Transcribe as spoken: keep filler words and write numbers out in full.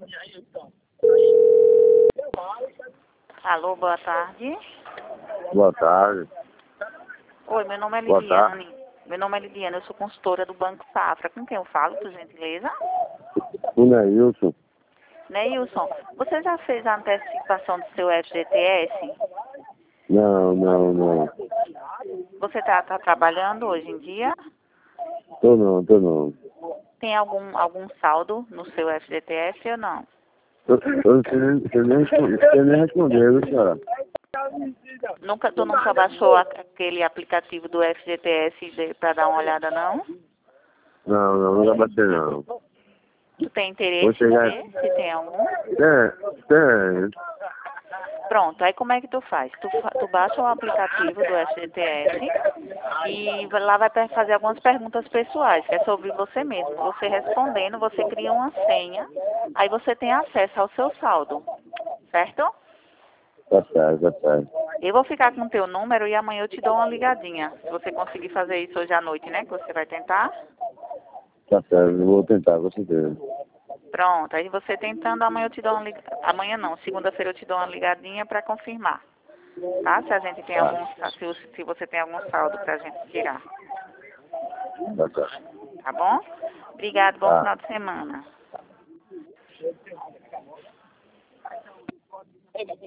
Alô, boa tarde. Boa tarde. Oi, meu nome é Boa Lidiane. Meu nome é Lidiane, eu sou consultora do Banco Safra. Com quem eu falo, por gentileza? O Neilson? Neilson, você já fez a antecipação do seu F G T S? Não, não, não. Você está tá trabalhando hoje em dia? Tô não, tô não. Tem algum, algum saldo no seu F G T S ou não? Eu, eu não sei nem, sei nem, responder- sei nem responder, viu, senhora? Nunca, tu nunca baixou a- aquele aplicativo do F G T S para dar uma olhada, não? Não, não, não vai bater não. Tu tem Vou interesse em chegar... ver se tem algum? É, tem. Pronto, aí como é que tu faz? Tu, fa- tu baixa o aplicativo do F G T S e vai- lá vai per- fazer algumas perguntas pessoais, que é sobre você mesmo. Você respondendo, você cria uma senha, aí você tem acesso ao seu saldo, certo? Tá certo, tá certo. Eu vou ficar com o teu número e amanhã eu te dou uma ligadinha. Se você conseguir fazer isso hoje à noite, né? Que você vai tentar. Tá certo, eu vou tentar, com certeza. Pronto, aí você tentando, amanhã eu te dou uma ligadinha. Amanhã não, segunda-feira eu te dou uma ligadinha para confirmar. Tá? Se a gente tem algum, se, o- se você tem algum saldo pra gente tirar. Tá certo. Tá bom? Obrigado, bom Tá. final de semana.